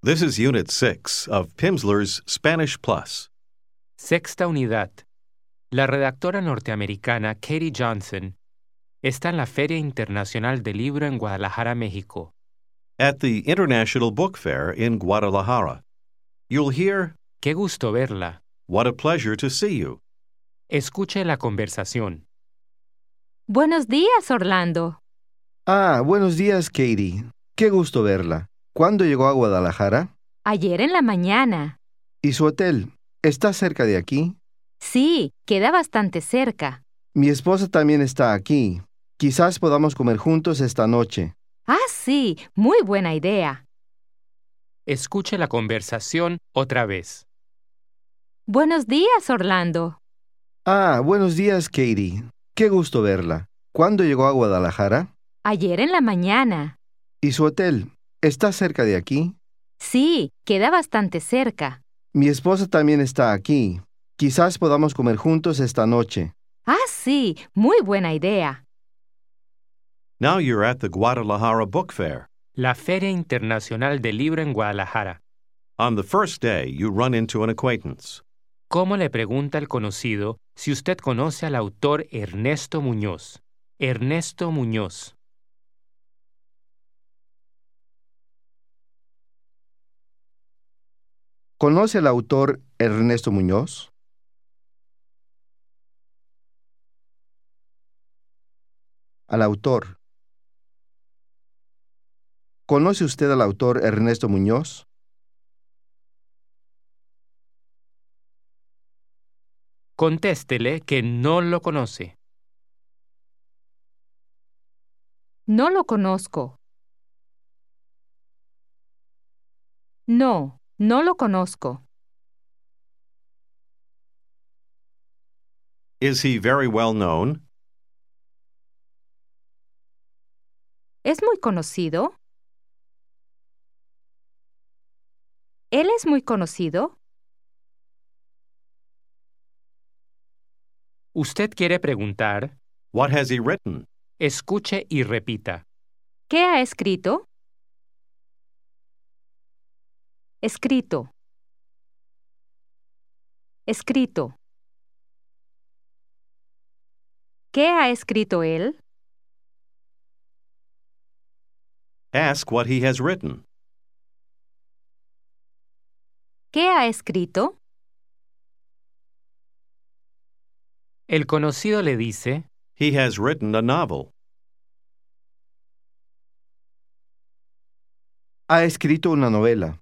This is Unit 6 of Pimsleur's Spanish Plus. Sexta unidad. La redactora norteamericana Katie Johnson está en la Feria Internacional del Libro en Guadalajara, México. At the International Book Fair in Guadalajara, you'll hear, Qué gusto verla. "What a pleasure to see you." Escuche la conversación. Buenos días, Orlando. Buenos días, Katie. Qué gusto verla. ¿Cuándo llegó a Guadalajara? Ayer en la mañana. ¿Y su hotel? ¿Está cerca de aquí? Sí, queda bastante cerca. Mi esposa también está aquí. Quizás podamos comer juntos esta noche. Sí, muy buena idea. Escuche la conversación otra vez. Buenos días, Orlando. Buenos días, Katie. Qué gusto verla. ¿Cuándo llegó a Guadalajara? Ayer en la mañana. ¿Y su hotel? ¿Está cerca de aquí? Sí, queda bastante cerca. Mi esposa también está aquí. Quizás podamos comer juntos esta noche. Sí, muy buena idea. Now you're at the Guadalajara Book Fair. La Feria Internacional del Libro en Guadalajara. On the first day, you run into an acquaintance. ¿Cómo le pregunta el conocido si usted conoce al autor Ernesto Muñoz? Ernesto Muñoz. ¿Conoce al autor Ernesto Muñoz? Al autor. ¿Conoce usted al autor Ernesto Muñoz? Contéstele que no lo conoce. No lo conozco. No lo conozco. Is he very well known? ¿Es muy conocido? ¿Él es muy conocido? Usted quiere preguntar, What has he written? escuche y repita. ¿Qué ha escrito? Escrito. Escrito. ¿Qué ha escrito él? Ask what he has written. ¿Qué ha escrito? El conocido le dice, He has written a novel. Ha escrito una novela.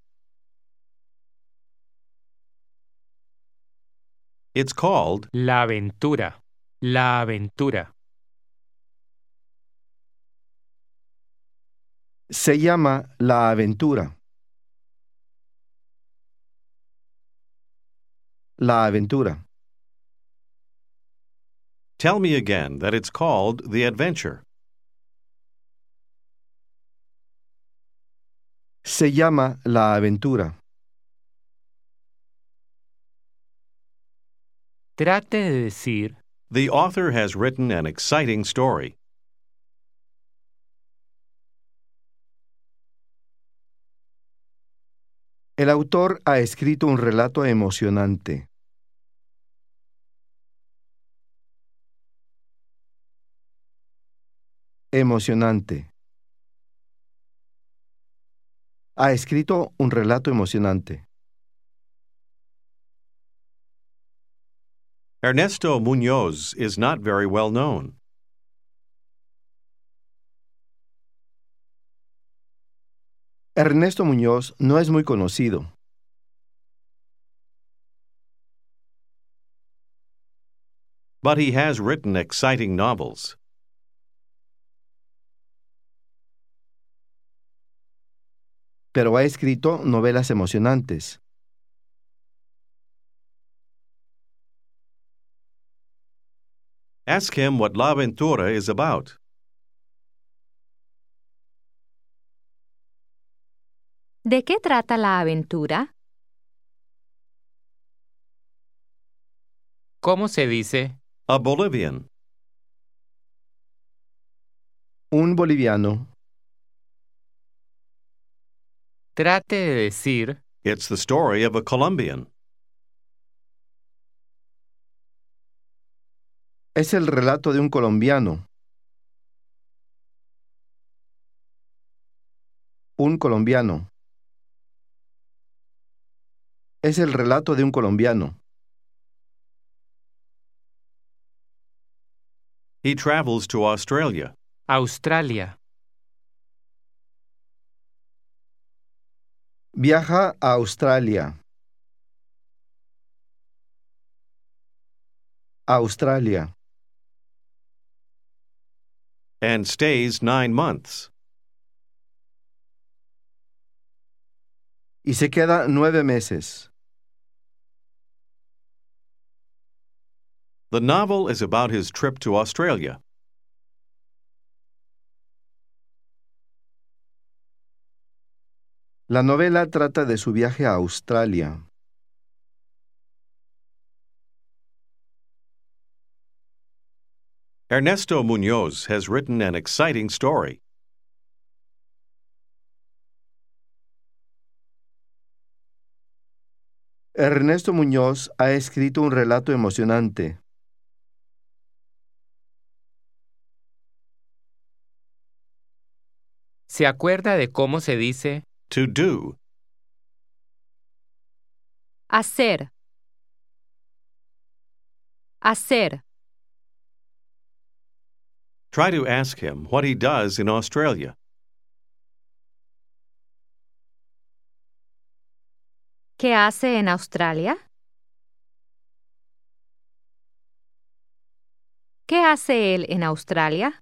It's called La aventura. La aventura. Se llama La aventura. La aventura. Tell me again that it's called The Adventure. Se llama La aventura. Trate de decir, The author has written an exciting story. El autor ha escrito un relato emocionante. Emocionante. Ha escrito un relato emocionante. Ernesto Muñoz is not very well known. Ernesto Muñoz no es muy conocido. But he has written exciting novels. Pero ha escrito novelas emocionantes. Ask him what La Aventura is about. ¿De qué trata la aventura? ¿cómo se dice? A Bolivian. Un boliviano. Trate de decir, It's the story of a Colombian. Es el relato de un colombiano. Un colombiano. Es el relato de un colombiano. He travels to Australia. Australia. Viaja a Australia. Australia. And stays 9 months. Y se queda 9 meses. The novel is about his trip to Australia. La novela trata de su viaje a Australia. Ernesto Muñoz has written an exciting story. Ernesto Muñoz ha escrito un relato emocionante. ¿Se acuerda de cómo se dice? To do. Hacer. Hacer. Try to ask him what he does in Australia. ¿Qué hace en Australia? ¿Qué hace él en Australia?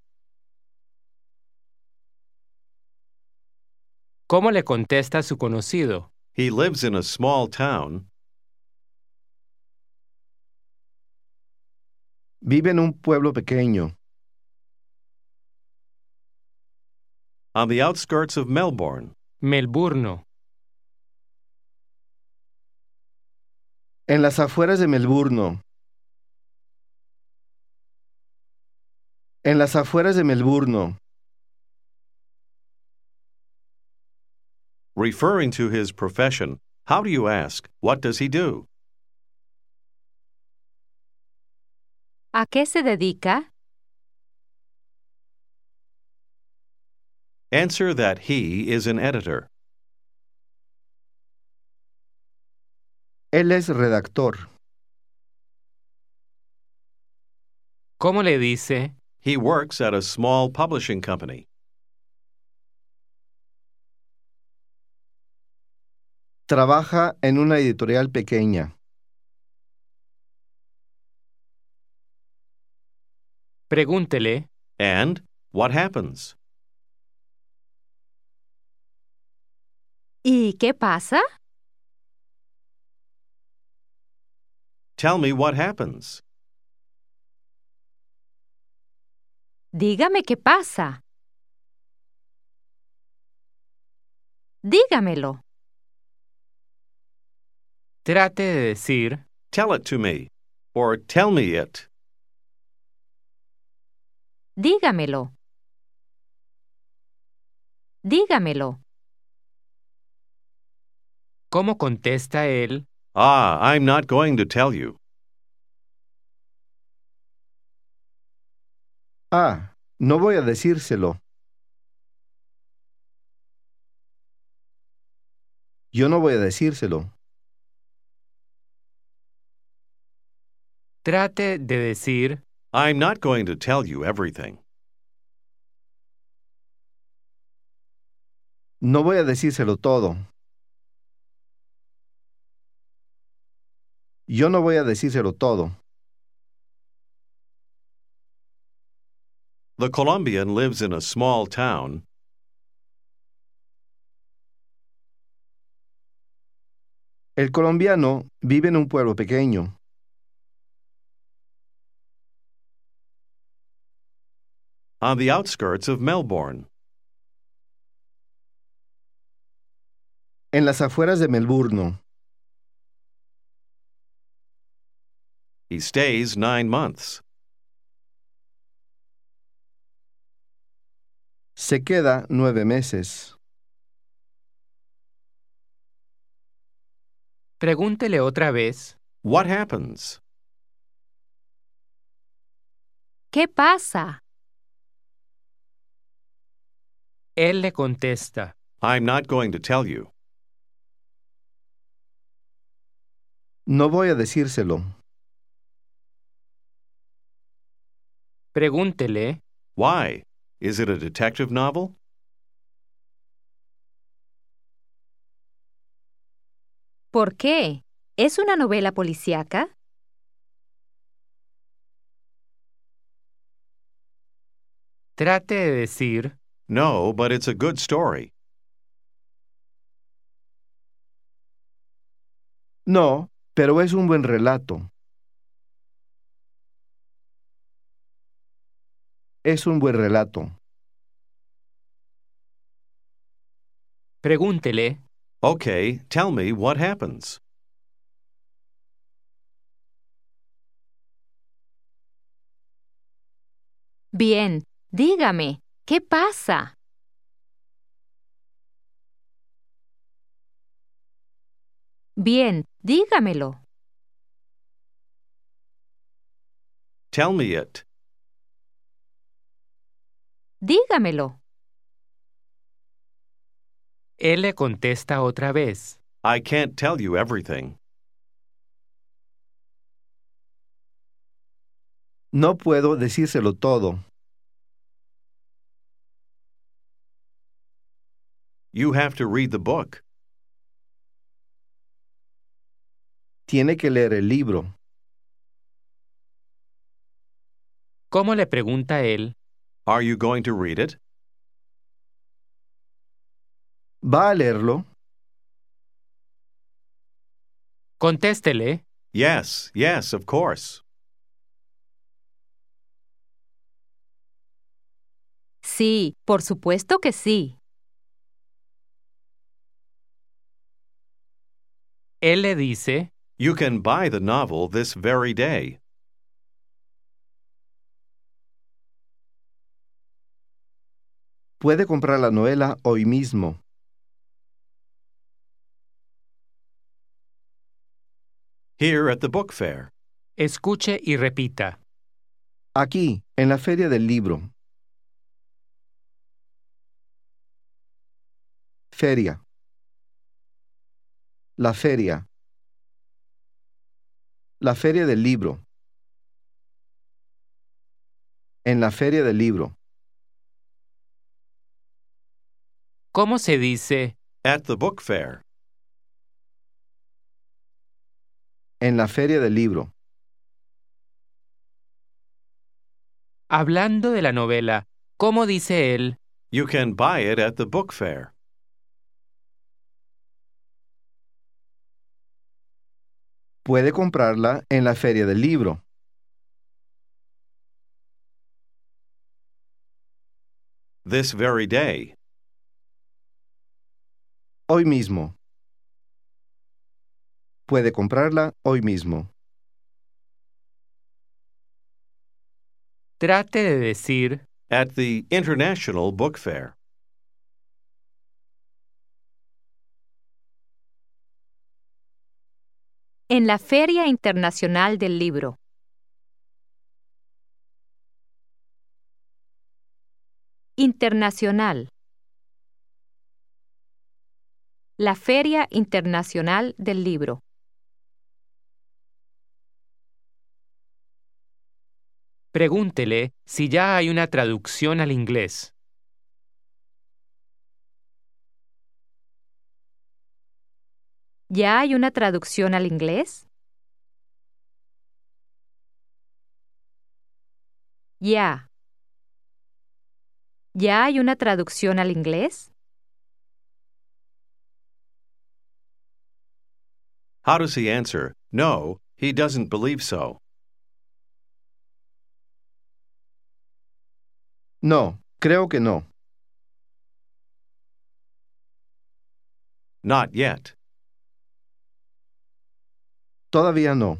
¿Cómo le contesta su conocido? He lives in a small town. Vive en un pueblo pequeño. On the outskirts of Melbourne. Melbourne. En las afueras de Melbourne. En las afueras de Melbourne. Referring to his profession, how do you ask, what does he do? ¿A qué se dedica? Answer that he is an editor. Él es redactor. ¿Cómo le dice? He works at a small publishing company. Trabaja en una editorial pequeña. Pregúntele, And what happens? ¿Y qué pasa? Tell me what happens. Dígame qué pasa. Dígamelo. trate de decir, Tell it to me. Or tell me it. Dígamelo. Dígamelo. ¿cómo contesta él? Ah, I'm not going to tell you. Ah, no voy a decírselo. Yo no voy a decírselo. Trate de decir, I'm not going to tell you everything. No voy a decírselo todo. Yo no voy a decírselo todo. The Colombian lives in a small town. El colombiano vive en un pueblo pequeño. On the outskirts of Melbourne. En las afueras de Melbourne. He stays 9 months. Se queda 9 meses. Pregúntele otra vez. What happens? ¿Qué pasa? Él le contesta. I'm not going to tell you. No voy a decírselo. Pregúntele. Why? Is it a detective novel? ¿Por qué? ¿Es una novela policíaca? Trate de decir. No, but it's a good story. No, pero es un buen relato. Es un buen relato. Pregúntele. Okay, tell me what happens. Bien, dígame, ¿qué pasa? Bien, dígamelo. Tell me it. Dígamelo. Él le contesta otra vez. I can't tell you everything. No puedo decírselo todo. You have to read the book. Tiene que leer el libro. ¿Cómo le pregunta él? Are you going to read it? ¿Va a leerlo? Contéstele. Yes, yes, of course. Sí, por supuesto que sí. Él le dice. You can buy the novel this very day. Puede comprar la novela hoy mismo. Here at the book fair. Escuche y repita. Aquí, en la feria del libro. Feria. La feria. La feria del libro. En la feria del libro. ¿Cómo se dice? At the book fair. En la feria del libro. Hablando de la novela, ¿cómo dice él? You can buy it at the book fair. Puede comprarla en la feria del libro. This very day. Hoy mismo. Puede comprarla hoy mismo. Trate de decir. At the International Book Fair. En la Feria Internacional del Libro. Internacional. La Feria Internacional del Libro. Pregúntele si ya hay una traducción al inglés. ¿Ya hay una traducción al inglés? Ya. ¿Ya hay una traducción al inglés? How does he answer? No, he doesn't believe so. No, creo que no. Not yet. Todavía no.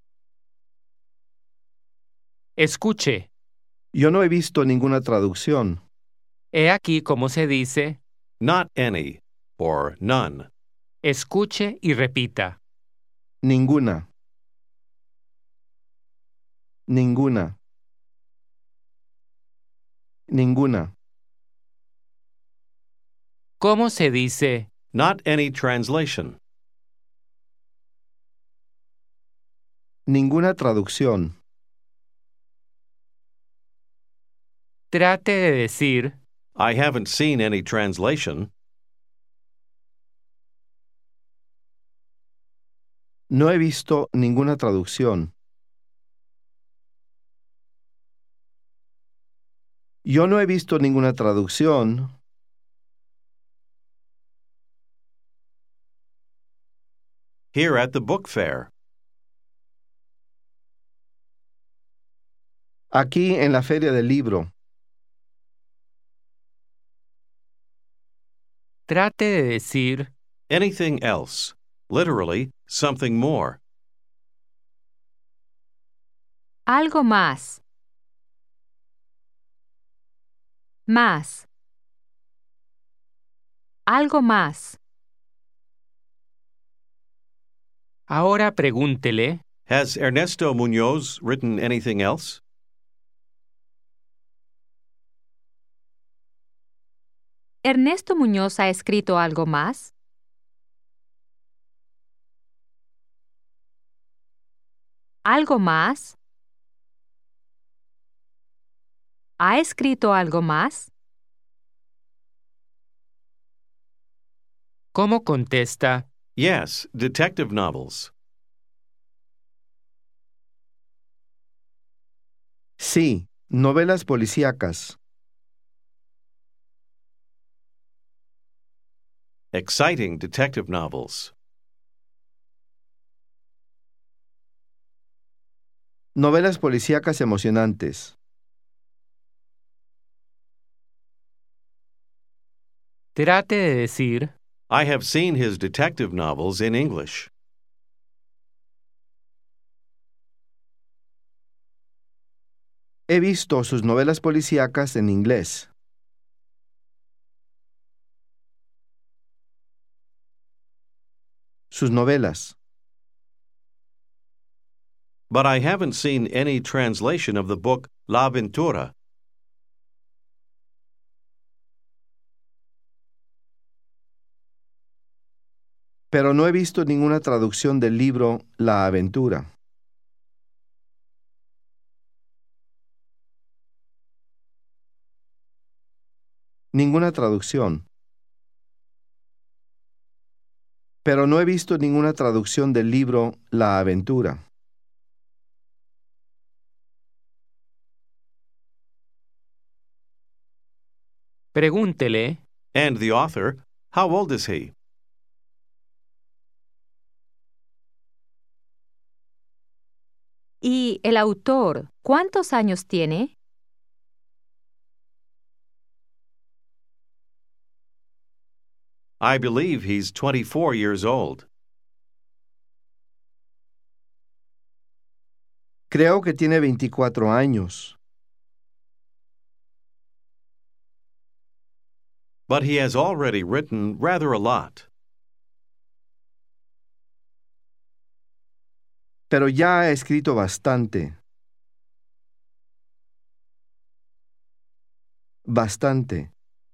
Escuche. Yo no he visto ninguna traducción. He aquí cómo se dice. Not any, or none. Escuche y repita. Ninguna. Ninguna. Ninguna. ¿Cómo se dice? Not any translation. Ninguna traducción. Trate de decir, I haven't seen any translation. No he visto ninguna traducción. Yo no he visto ninguna traducción. Here at the book fair. Aquí en la feria del libro. trate de decir, Anything else. Literally, something more. Algo más. Más. Algo más. ahora pregúntele, Has Ernesto Muñoz written anything else? ¿Ernesto Muñoz ha escrito algo más? ¿Algo más? ¿Ha escrito algo más? ¿cómo contesta? Yes, detective novels. Sí, novelas policíacas. Exciting detective novels. Novelas policíacas emocionantes. Trate de decir, I have seen his detective novels in English. He visto sus novelas policíacas en inglés. Sus novelas. But I haven't seen any translation of the book La Aventura. Pero no he visto ninguna traducción del libro La Aventura. Ninguna traducción. Pero no he visto ninguna traducción del libro La Aventura. pregúntele, And the author, how old is he? ¿Y el autor cuántos años tiene? I believe he's 24 years old. Creo que tiene 24 años. But he has already written rather a lot. Pero ya ha escrito bastante. Bastante.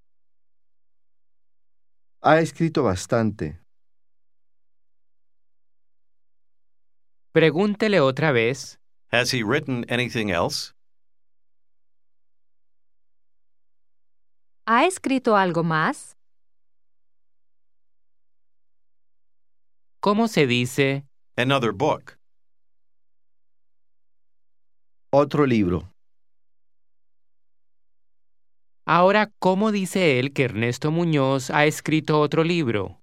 Ha escrito bastante. pregúntele otra vez, Has he written anything else? ¿Ha escrito algo más? ¿cómo se dice? Another book. Otro libro. Ahora, ¿cómo dice él que Ernesto Muñoz ha escrito otro libro?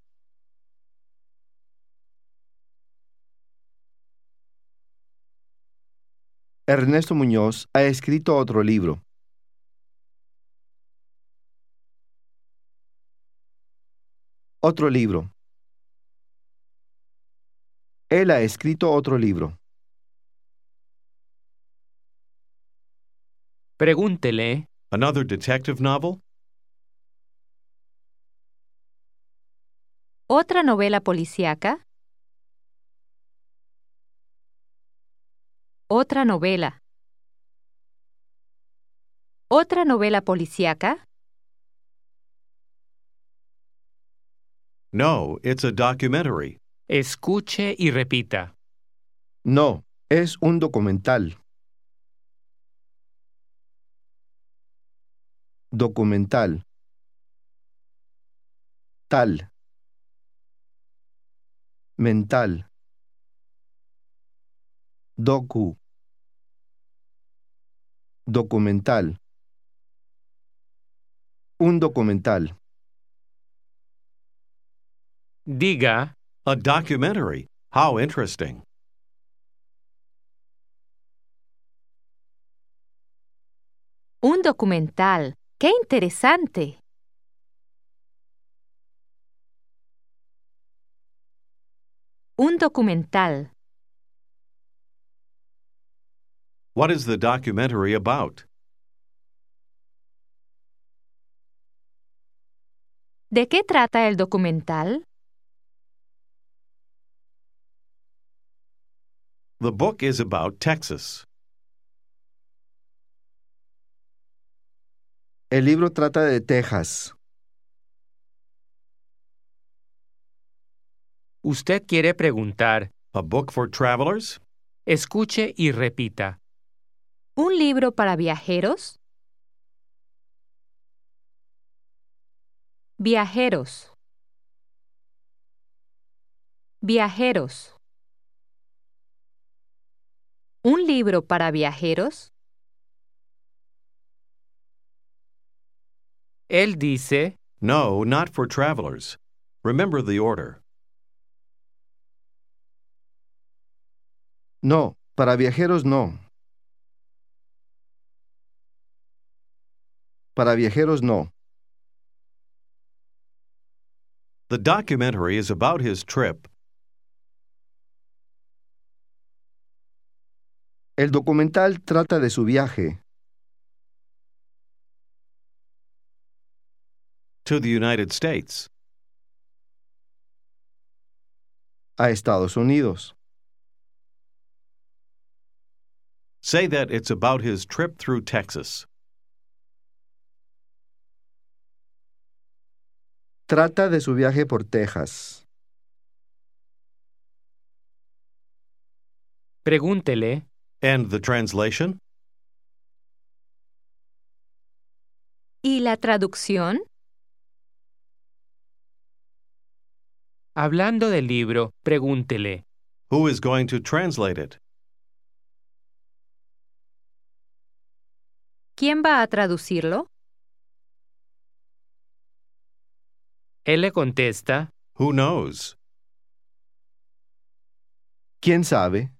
Ernesto Muñoz ha escrito otro libro. Otro libro. Él ha escrito otro libro. Pregúntele, Another detective novel? ¿Otra novela policíaca? Otra novela. ¿Otra novela policíaca? No, it's a documentary. Escuche y repita. No, es un documental. Documental. Tal. Mental. Docu. Documental. Un documental. Diga, A documentary. How interesting. Un documental. ¡Qué interesante! Un documental. What is the documentary about? ¿De qué trata el documental? The book is about Texas. El libro trata de Texas. usted quiere preguntar. A book for travelers? Escuche y repita. ¿Un libro para viajeros? Viajeros. Viajeros. ¿Un libro para viajeros? Él dice, No, not for travelers. Remember the order. No, para viajeros no. Para viajeros no. The documentary is about his trip. El documental trata de su viaje To the United States. a Estados Unidos. Say that it's about his trip through Texas. Trata de su viaje por Texas. pregúntele, And the translation? ¿Y la traducción? hablando del libro, pregúntele. Who is going to translate it? ¿Quién va a traducirlo? Él le contesta, Who knows? ¿Quién sabe?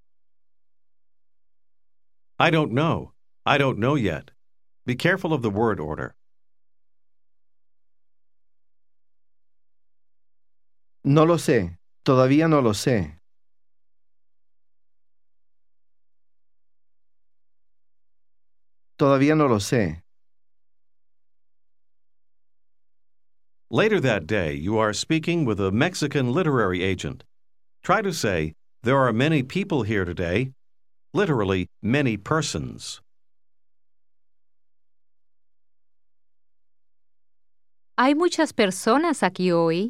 I don't know. I don't know yet. Be careful of the word order. No lo sé. Todavía no lo sé. Todavía no lo sé. Later that day, you are speaking with a Mexican literary agent. Try to say, There are many people here today. Literally, many persons. Hay muchas personas aquí hoy.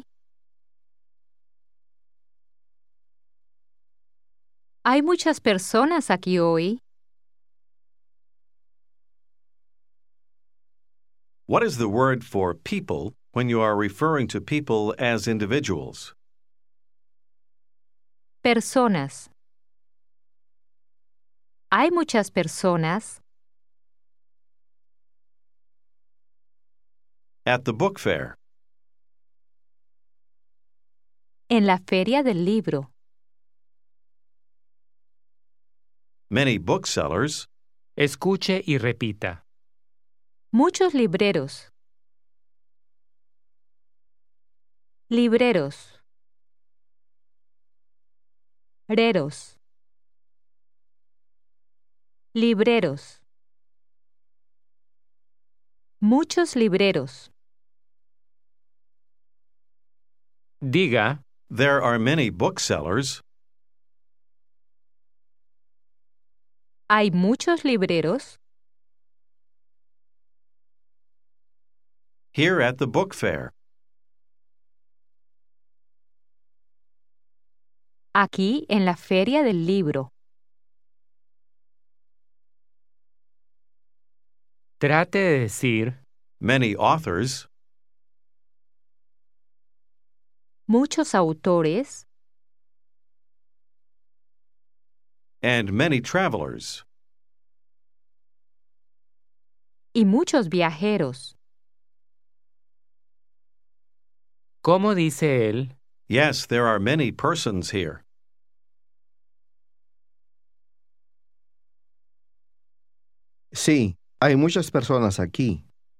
Hay muchas personas aquí hoy. What is the word for people when you are referring to people as individuals? Personas. Hay muchas personas. At the book fair. En la feria del libro. Many booksellers. escuche y repita. Muchos libreros. Libreros. Reros. Libreros. Muchos libreros. Diga, There are many booksellers. ¿Hay muchos libreros? Here at the book fair. Aquí en la Feria del Libro. Trate de decir, Many authors Muchos autores and many travelers. y muchos viajeros. ¿cómo dice él? Yes, there are many persons here. Sí, hay muchas personas aquí.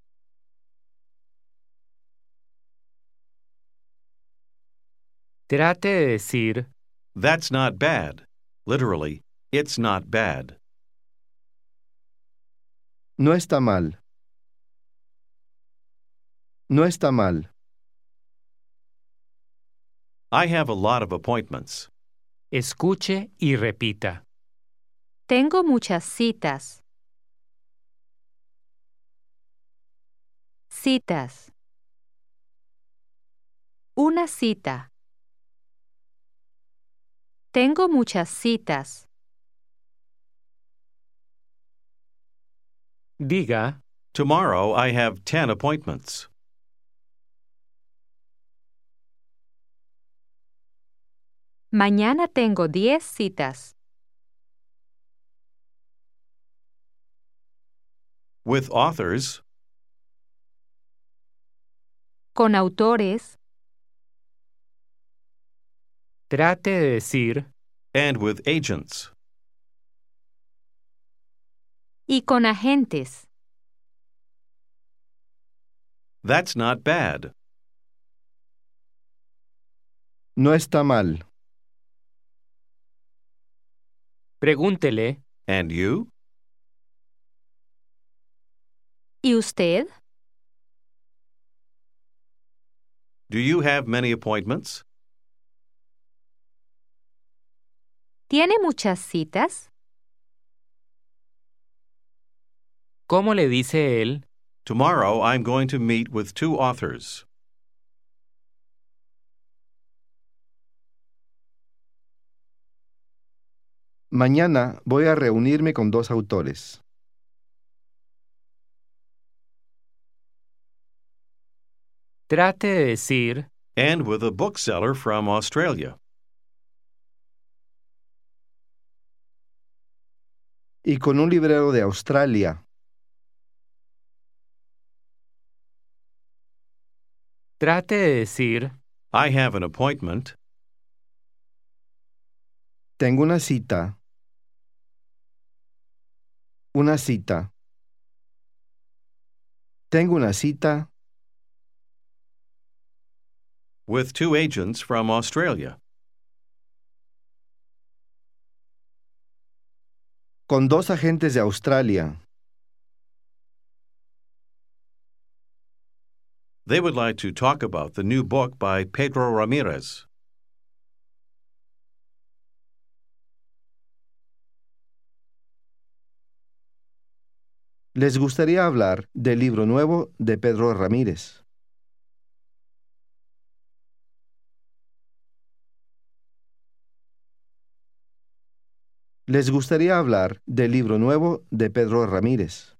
Trate de decir, That's not bad. Literally, it's not bad. No está mal. No está mal. I have a lot of appointments. escuche y repita. Tengo muchas citas. Citas. Una cita. Tengo muchas citas. Diga, Tomorrow I have 10 appointments. Mañana tengo 10 citas. With authors Con autores trate de decir, and with agents. y con agentes. That's not bad. No está mal. pregúntele, And you? ¿Y usted? Do you have many appointments? ¿Tiene muchas citas? ¿cómo le dice él? Tomorrow I'm going to meet with 2 authors. Mañana voy a reunirme con 2 autores. Trate de decir, And with a bookseller from Australia. Y con un librero de Australia. trate de decir, I have an appointment. Tengo una cita. Una cita. Tengo una cita With 2 agents from Australia. con 2 agentes de Australia. They would like to talk about the new book by Pedro Ramirez. Les gustaría hablar del libro nuevo de Pedro Ramírez. Les gustaría hablar del libro nuevo de Pedro Ramírez.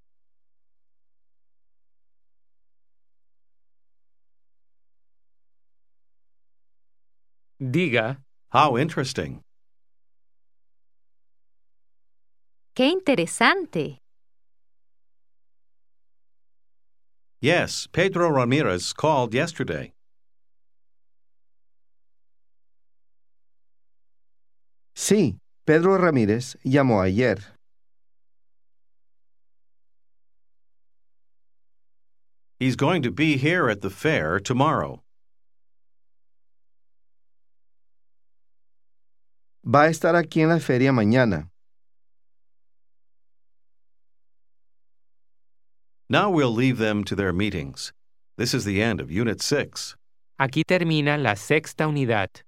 diga, How interesting. ¡Qué interesante! Yes, Pedro Ramirez called yesterday. Sí, Pedro Ramírez llamó ayer. He's going to be here at the fair tomorrow. Va a estar aquí en la feria mañana. Now we'll leave them to their meetings. This is the end of Unit 6. aquí termina la sexta unidad.